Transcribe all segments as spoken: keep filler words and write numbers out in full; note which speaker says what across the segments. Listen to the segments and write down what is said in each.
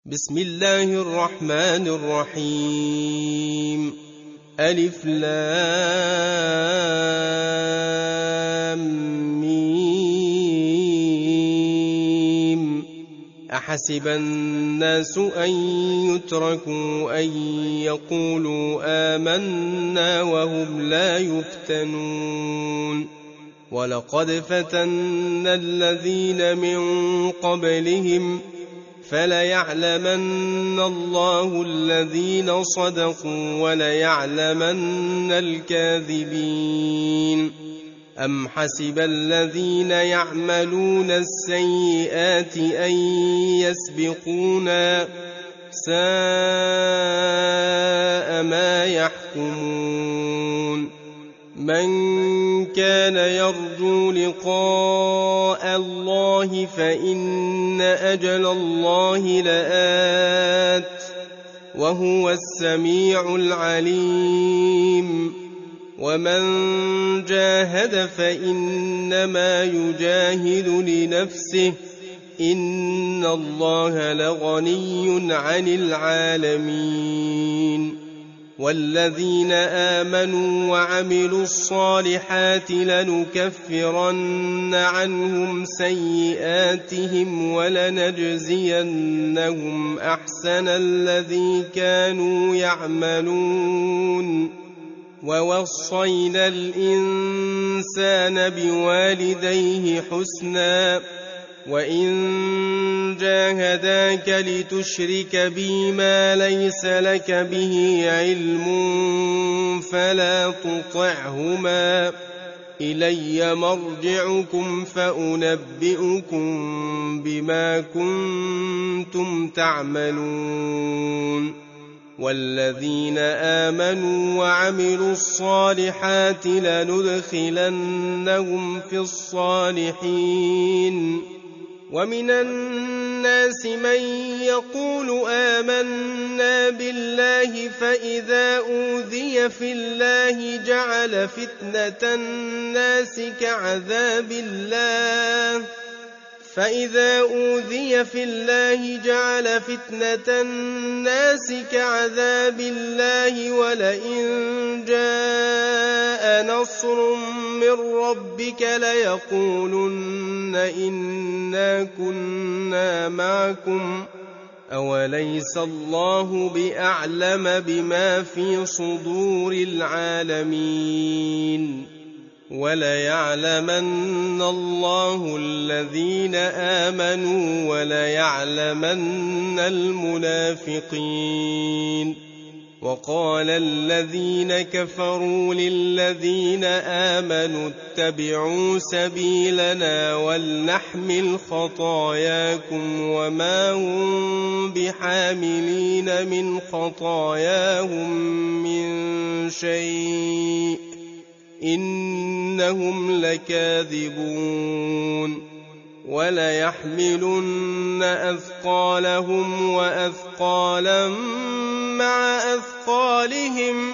Speaker 1: بسم الله الرحمن الرحيم. ألف لام ميم. أحسب الناس أن يتركوا أن يقولوا آمنا وهم لا يفتنون. ولقد فتنا الذين من قبلهم فليعلمن الله الذين صدقوا وليعلمن الكاذبين. أم حسب الذين يعملون السيئات أن يسبقونا ساء ما يحكمون. من كان يرجو لقاء الله فإن أجل الله لآت وهو السميع العليم. ومن جاهد فإنما يجاهد لنفسه إن الله لغني عن العالمين. والذين آمنوا وعملوا الصالحات لنكفرن عنهم سيئاتهم ولنجزينهم أحسن الذي كانوا يعملون. ووصينا الإنسان بوالديه حسنا وإن جاهداك لتشرك بي ما ليس لك به علم فلا تطعهما إلي مرجعكم فأنبئكم بما كنتم تعملون. والذين آمنوا وعملوا الصالحات لندخلنهم في الصالحين. ومن الناس من يقول آمنا بالله فإذا أوذي في الله جعل فتنة الناس كعذاب الله فإذا أوذي في الله جعل فتنة الناس كعذاب الله ولئن جاء نصر من ربك ليقولن إنا كنا معكم أوليس الله بأعلم بما في صدور العالمين. وليعلمن الله الذين آمنوا وليعلمن المنافقين. وقال الذين كفروا للذين آمنوا اتبعوا سبيلنا ولنحمل خطاياكم وما هم بحاملين من خطاياهم من شيء إنهم لكاذبون. وليحملن أثقالهم وأثقالا مع أثقالهم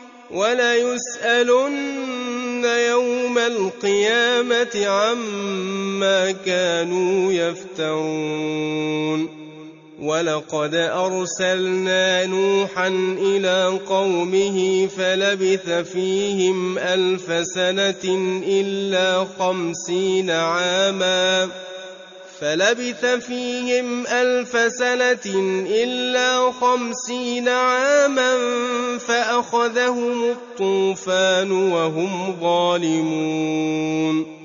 Speaker 1: وليسألن يوم القيامة عما كانوا يفترون. ولقد أرسلنا نوحا إلى قومه فلبث فيهم ألف سنة إلا خمسين عاما فلبث فيهم ألف سنة إلا خمسين عاما فأخذهم الطوفان وهم ظالمون.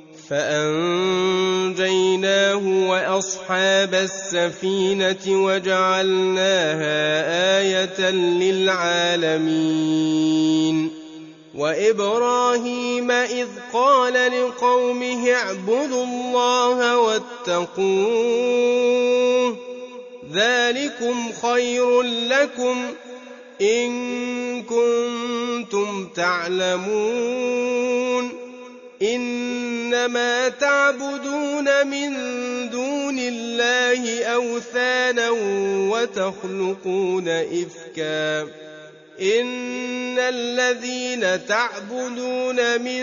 Speaker 1: فأنجيناه وأصحاب السفينة وجعلناها آية للعالمين. وإبراهيم إذ قال لقومه اعبدوا الله واتقوه ذلكم خير لكم إن كنتم تعلمون. إنما تعبدون من دون الله أوثانا وتخلقون إفكا إن الذين تعبدون من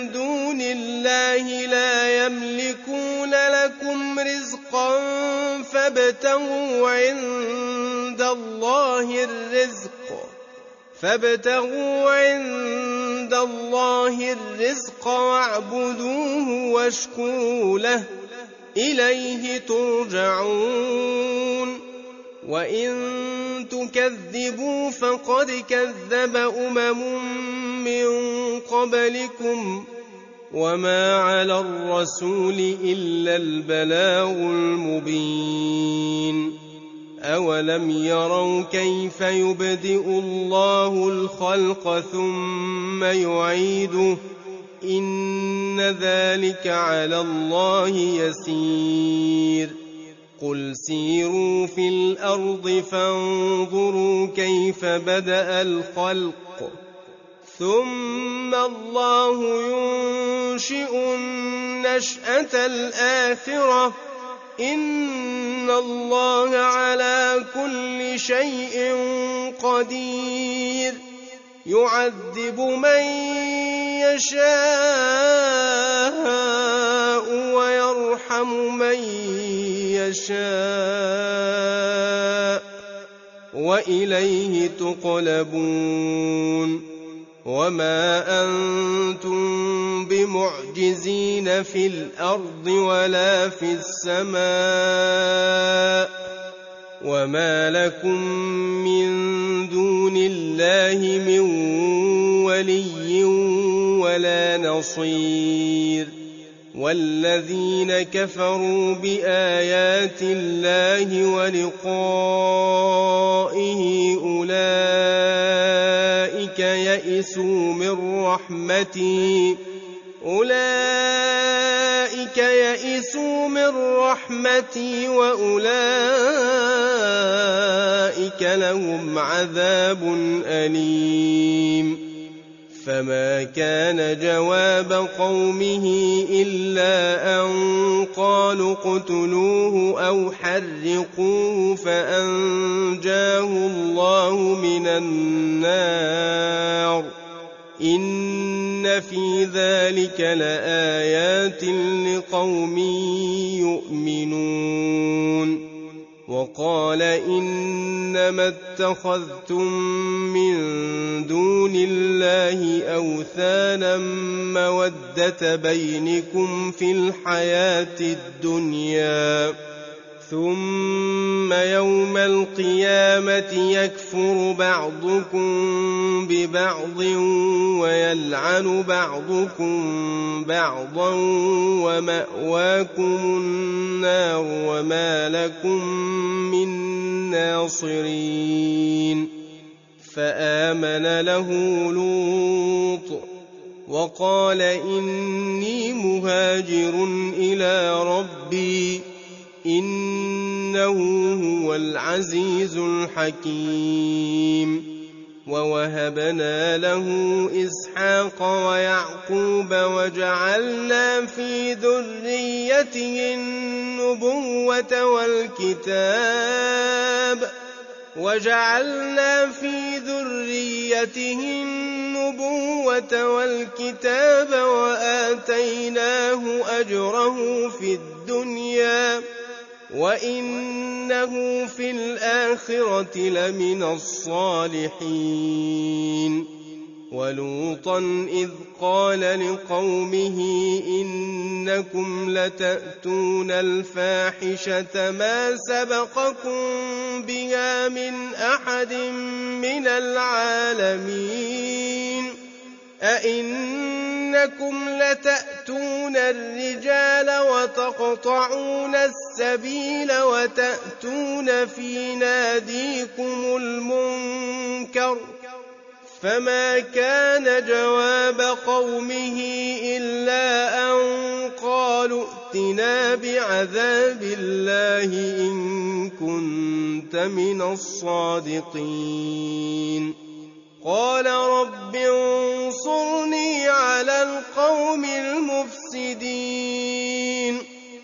Speaker 1: دون الله لا يملكون لكم رزقا فابتغوا عند الله الرزق فابتغوا عند الله الرزق واعبدوه واشكروا له إليه ترجعون وإن تكذبوا فقد كذب أمم من قبلكم وما على الرسول إلا البلاغ المبين أولم يروا كيف يبدئ الله الخلق ثم يعيده إن ذلك على الله يسير قل سيروا في الأرض فانظروا كيف بدأ الخلق ثم الله ينشئ النشأة الآخرة إن الله على كل شيء قدير يعذب من يشاء ويرحم من يشاء وإليه تقلبون وما أنتم بمعجزين في الأرض ولا في السماء وما لكم من دون الله من ولي ولا نصير والذين كفروا بآيات الله ولقائه أولئك يئسوا من رحمتي أولئك يئسوا من رحمتي وأولئك لهم عذاب أليم فما كان جواب قومه إلا أن قالوا اقتلوه أو حرقوه فأنجاه الله من النار إن في ذلك لآيات لقوم يؤمنون وقال إنما اتخذتم من دون الله أوثانا مودة بينكم في الحياة الدنيا ثم يوم القيامة يكفر بعضكم ببعض ويلعن بعضكم بعضا ومأواكم النار وما لكم من ناصرين فآمن له لوط وقال إني مهاجر إلى ربي إنه هو العزيز الحكيم ووهبنا له إسحاق ويعقوب وجعلنا في ذريته النبوة والكتاب وجعلنا في ذريته النبوة والكتاب وآتيناه أجره في الدنيا وإنه في الآخرة لمن الصالحين ولوطا إذ قال لقومه إنكم لتأتون الفاحشة ما سبقكم بها من أحد من العالمين أئنكم لتأتون الرجال وتقطعون السبيل وتأتون في ناديكم المنكر فما كان جواب قومه إلا أن قالوا ائتنا بعذاب الله إن كنت من الصادقين قال رب انصرني على القوم المفسدين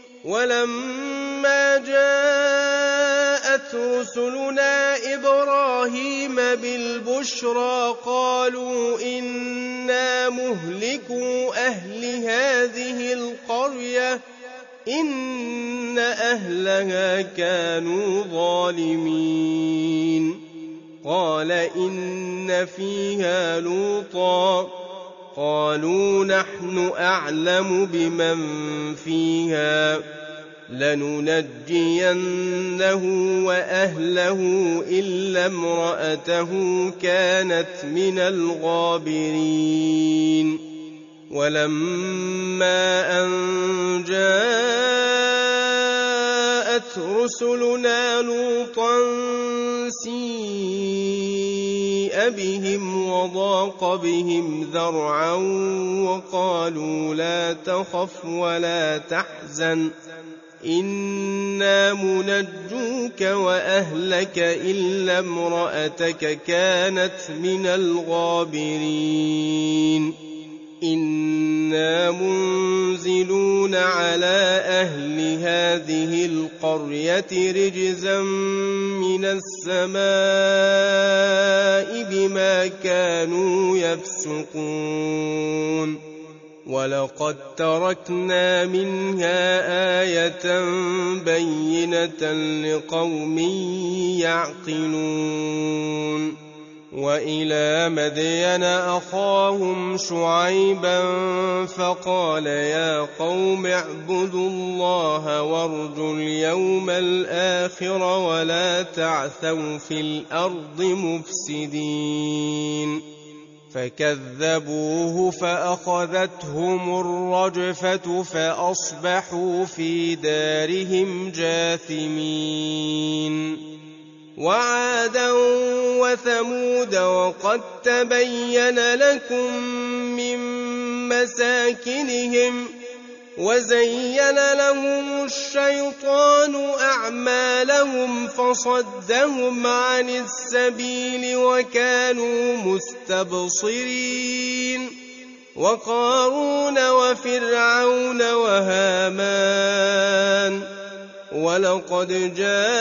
Speaker 1: ولما جاءت رسلنا إبراهيم بالبشرى قالوا إنا مهلكو أهل هذه القرية إن إن أهلها كانوا ظالمين قال إن فيها لوطا قالوا نحن أعلم بمن فيها لننجينه وأهله إلا امرأته كانت من الغابرين ولما أن جاءت رسلنا لوطا سيء بهم وضاق بهم ذرعا وقالوا لا تخف ولا تحزن إنا منجوك وأهلك إلا امرأتك كانت من الغابرين إنا منزلون على أهل هذه القرية رجزا من السماء بما كانوا يفسقون ولقد تركنا منها آية بينة لقوم يعقلون وإلى مدين أخاهم شعيبا فقال يا قوم اعبدوا الله وارجوا اليوم الآخر ولا تعثوا في الأرض مفسدين فكذبوه فأخذتهم الرجفة فأصبحوا في دارهم جاثمين وعادا وثمود وقد تبين لكم من مساكنهم وزين لهم الشيطان أعمالهم فصدهم عن السبيل وكانوا مستبصرين وقارون وفرعون وهامان ولقد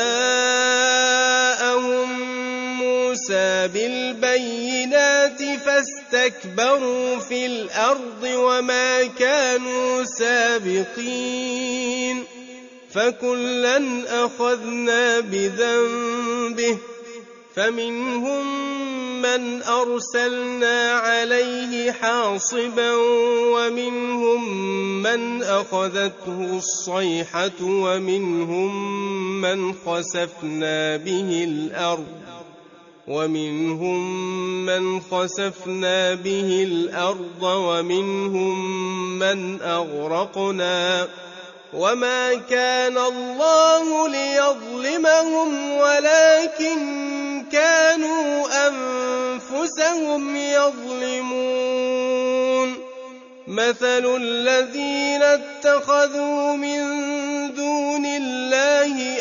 Speaker 1: جاءهم موسى بالبينات فاستكبروا في الأرض وما كانوا سابقين فكلا أخذنا بذنبه فمنهم من أرسلنا عليه حاصبا ومنهم من أخذته الصيحة ومنهم من خسفنا به الأرض ومنهم من خسفنا به الأرض ومنهم من أغرقنا وما كان الله ليظلمهم ولكن كانوا أنفسهم يظلمون مثل الذين اتخذوا من دون الله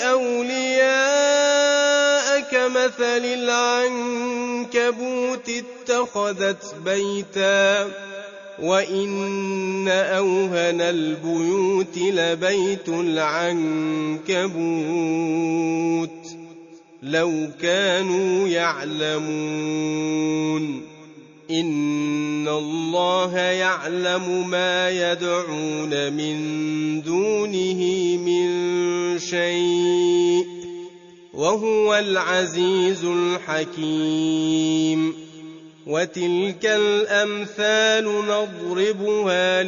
Speaker 1: أولياء كمثل العنكبوت اتخذت بيتا وإن أوهن البيوت لبيت العنكبوت لو كانوا يعلمون إن الله يعلم ما يدعون من دونه من شيء وهو العزيز الحكيم وتلك الأمثال نضربها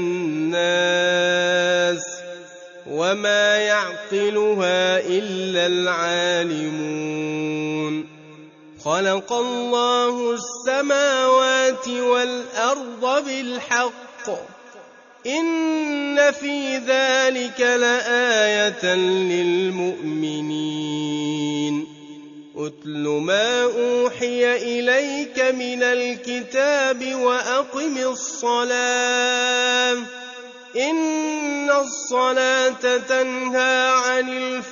Speaker 1: للناس وما يعقلها إلا العالمون خلق الله السماوات والأرض بالحق إن في ذلك لآية للمؤمنين أتل ما أوحي إليك من الكتاب وأقم الصلاة إن الصلاة تنهى عن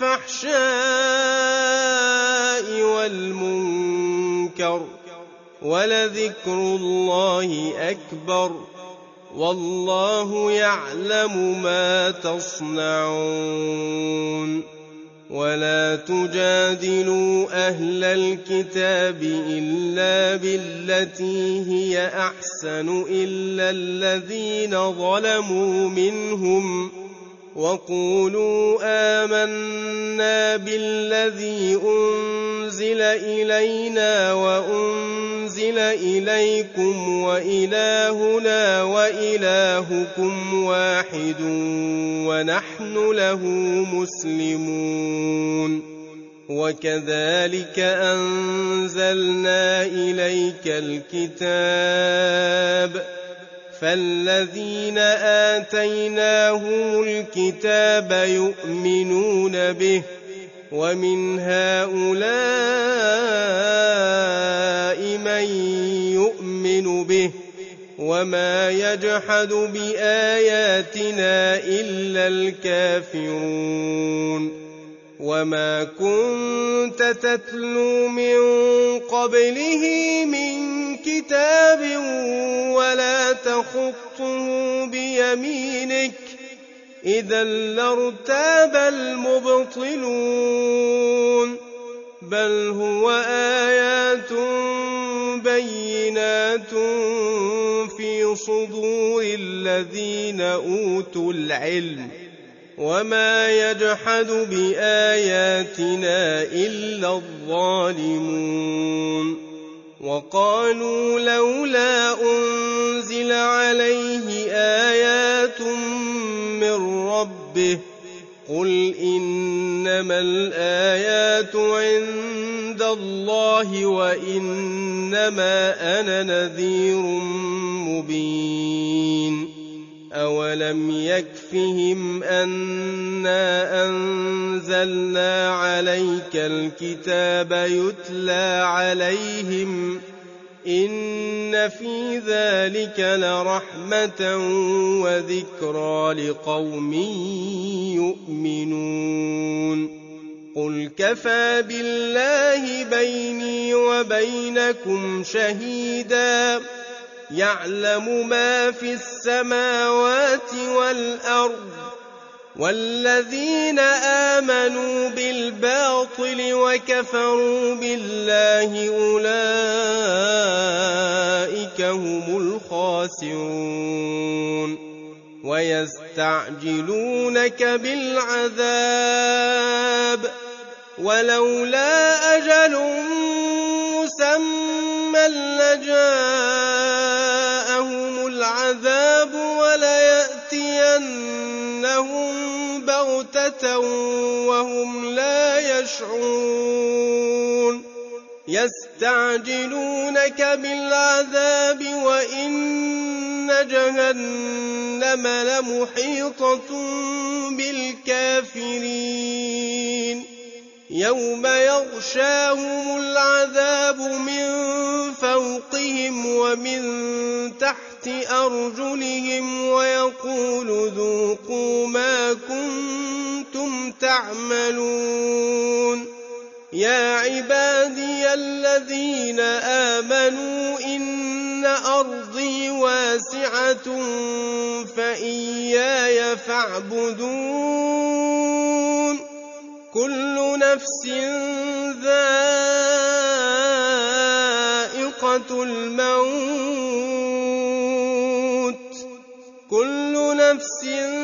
Speaker 1: الفحشاء والمنكر ولذكر الله أكبر والله يعلم ما تصنعون ولا تجادلوا أهل الكتاب إلا بالتي هي أحسن إلا الذين ظلموا منهم وقولوا آمنا بالذي أنزل إلينا وأنزل إليكم وإلهنا وإلهكم واحد ونحن له مسلمون وكذلك أنزلنا إليك الكتاب فالذين آتيناهم الكتاب يؤمنون به ومن هؤلاء من يؤمن به وما يجحد بآياتنا إلا الكافرون وما كنت تتلو من قبله من كتاب ولا تخطه بيمينك إذا لارتاب المبطلون بل هو آيات بينات في صدور الذين أوتوا العلم وما يجحد بآياتنا إلا الظالمون وقالوا لولا أنزل عليه آيات من ربه قل إنما الآيات عند الله وإنما أنا نذير مبين أولم يكفهم أنا أنزلنا عليك الكتاب يتلى عليهم إن في ذلك لرحمة وذكرى لقوم يؤمنون قل كفى بالله بيني وبينكم شهيدا يعلم ما في السماوات والأرض والذين آمنوا بالباطل وكفروا بالله أولئك هم الخاسرون ويستعجلونك بالعذاب ولولا أجل مسمى لجاءهم العذاب وليأتينهم بغتة وهم لا يشعرون يستعجلونك بالعذاب وإن جهنم لمحيطة بالكافرين يوم يغشاهم العذاب من فوقهم ومن تحت أرجلهم ويقول ذوقوا ما كنتم تعملون يا عبادي الذين آمنوا إن أرضي واسعة فإياي فاعبدون كل نفس ذائقة الموت كل نفس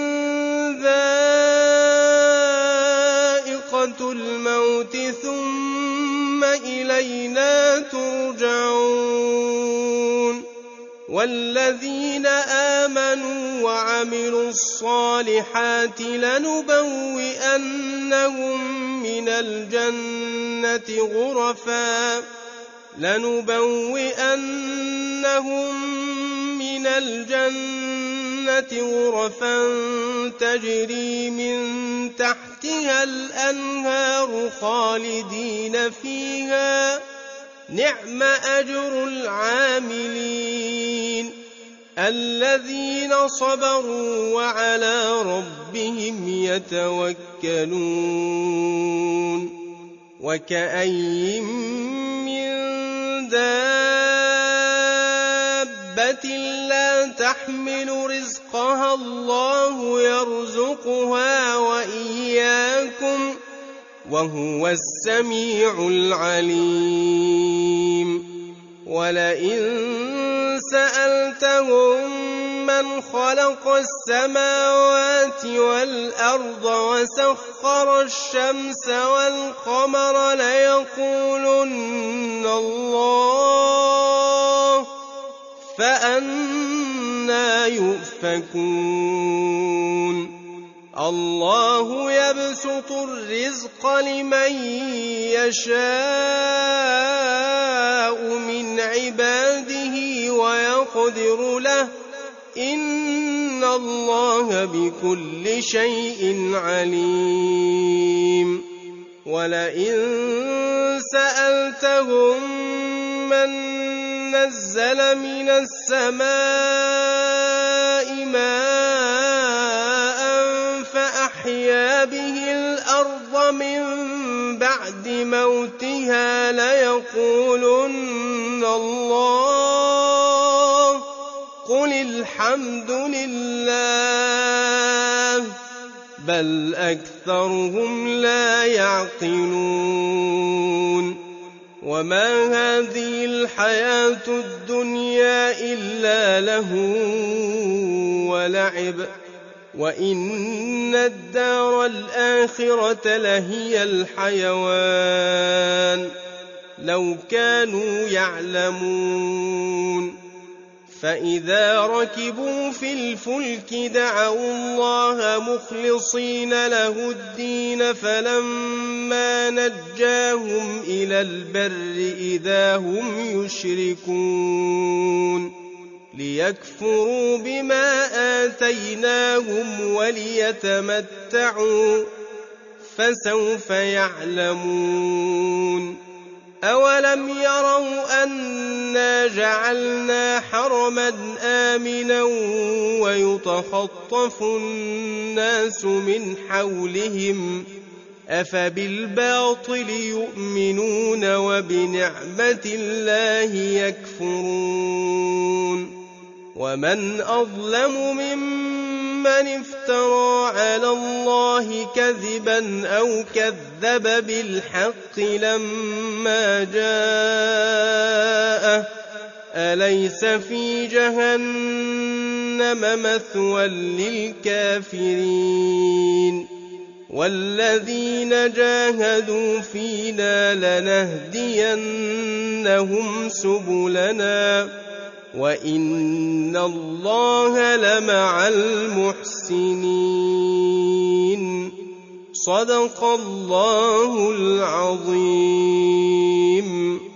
Speaker 1: ذائقة الموت ثم إلينا ترجعون والذين آمنوا وعملوا الصالحات لنبوئنهم من الجنة غرفا لنبوئنهم من الجنة غرفا تجري من تحتها الأنهار خالدين فيها نعم أجر العاملين الذين صبروا وعلى ربهم يتوكلون وكأين من دابة لا تحمل رزقها الله يرزقها وإياكم وهو السميع العليم ولئن سألتهم من من خلق السماوات والأرض وسخر الشمس والقمر ليقولن الله فأنى يؤفكون الله يبسط الرزق لمن يشاء من عباده ويقدر له إن الله بكل شيء عليم ولئن سألتهم من نزل من السماء ماء فأحيا به الأرض من بعد موتها ليقولن الله قل الحمد لله بل أكثرهم لا يعقلون وما هذه الحياة الدنيا إلا لهو ولعب وإن الدار الآخرة لهي الحيوان لو كانوا يعلمون فإذا ركبوا في الفلك دعوا الله مخلصين له الدين فلما نجاهم إلى البر إذا هم يشركون ليكفروا بما آتيناهم وليتمتعوا فسوف يعلمون أولم يروا أنا جعلنا حرما آمنا ويتخطف الناس من حولهم أفبالباطل يؤمنون وبنعمة الله يكفرون ومن أظلم ممن افترى على الله كذبا أو كذب بالحق لما جاءه أليس في جهنم مثوى للكافرين والذين جاهدوا فينا لنهدينهم سبلنا وإن الله لمع المحسنين صدق الله العظيم.